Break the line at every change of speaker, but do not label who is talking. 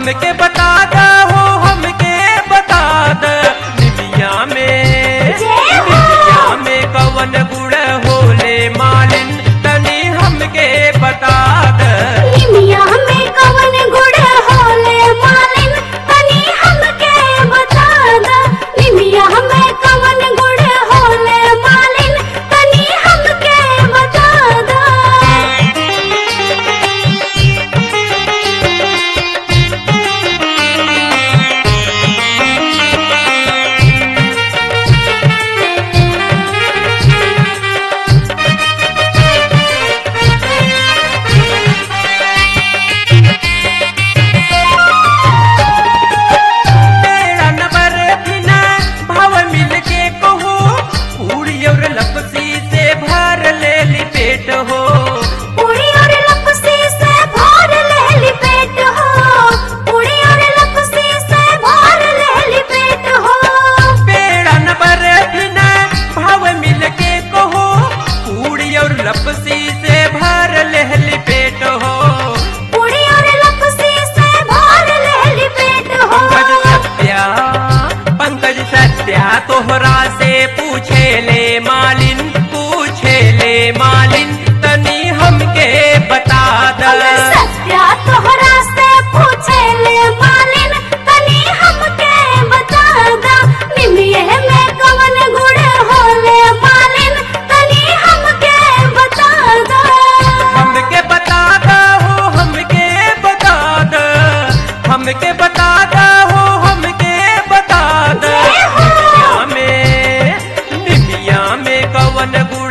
हमके बता दा हो हमके बता दा निमिया में कवन गुड़ होले मालिन तनी हमके बता दा
निमिया में कवन गुड़ होले मालिन तनी हमके बता दा निमिया में कवन गुड़ होले मालिन तनी हमके बता दा।
लपसी से भर ले लिपेट हो
पूरी और लपसी से भर ले लिपेट हो पूरी और लपसी से भर ले लिपेट हो
पेड़ा न बरे बिना भाव मिल के कहो पूरी और लपसी से भर ले लिपेट हो
पूरी और लपसी से भर ले लिपेट हो।
पंकज सत्या तोहरा से पूछे ले मालिन तनी हमके बता दा
सत्या तोहरा से पूछे ले मालिन तनी हमके बता दा निमिये में कवन गुड़ होले मालिन तनी हमके बता दा।
हमके बता दा हो हमके बता दा हमके बता दा हो हमके बता दा निमिया में कवन गुड़